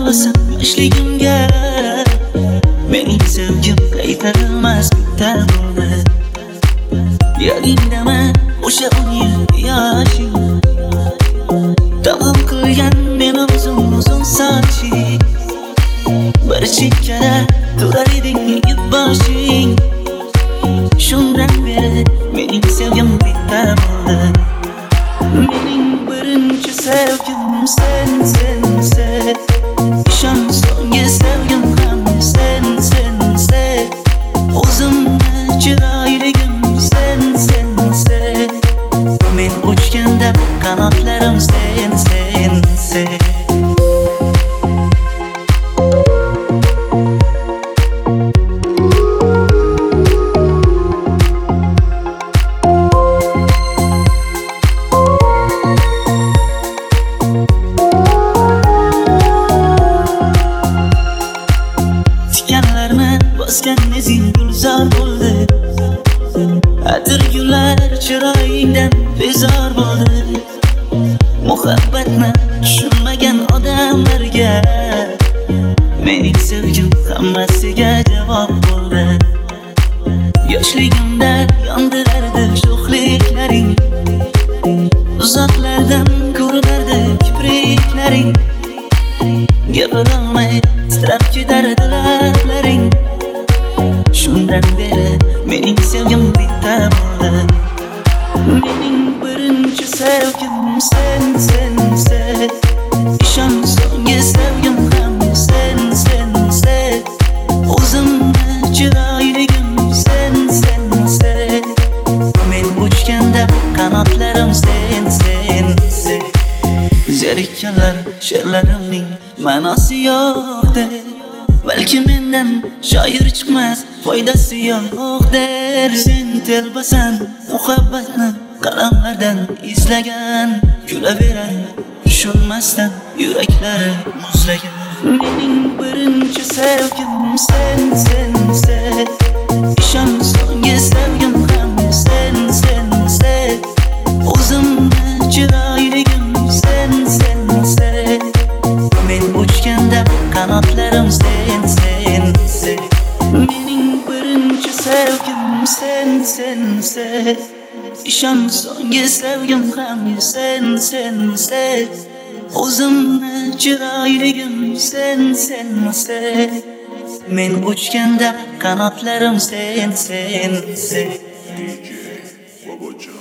qolsam yoshligimga, mening sevgim qaytarilmas bitta bo'ldi. Yodingdami o'sha 10 yil yoshing, taqdim qilgan meni uzun soching, bir chekkada turar eding yeb boshing. Shundan beri mening sevgim bitta bo'ldi. Mening birinchi sevgim sen. İshon so'nggi sevgim ham sen. O'zimni chiroyligim sen. Men uchganda qanotlarim sen. Bosgan izing gulzor bo'ldi, atir gullar chiroyingdan bezor bo'ldi. Muhabbatni tushunmagan odamlarga mening sevgim hammasiga javob bo'ldi. Yoshligimda yondirardi sho'xliklaring, uzoqlardan ko'rinardi kipriklaring. Gapirolmay titrab ketardi lablaring. Shundan beri mening sevgim bitta bo'ldi. Mening birinchi sevgim sen. Ishon so'nggi sevgim ham sen. O'zimni chiroyligim sen. Men uchganda qanotlarim sen. Zerikkanlar she'rlarimning ma'nosi yo'qdir. Balki mendan shoir chiqmas, foydasi yo'q der. Sen telbasan muhabbatni qalamlardan izlagan, kulaverar tushunmasdan yuraklari muzlagan. Mening birinchi sevgim sen. Ishon so'nggi sevgim ham sen. O'zimni chiroyligim sen. Men uchganda qanotlarim sen. Mening birinchi sevgim sen. Ishon so'nggi sevgim ham sen. O'zimni chiroyligim sen. Men uchganda qanotlarim sen. DJ Bobojo.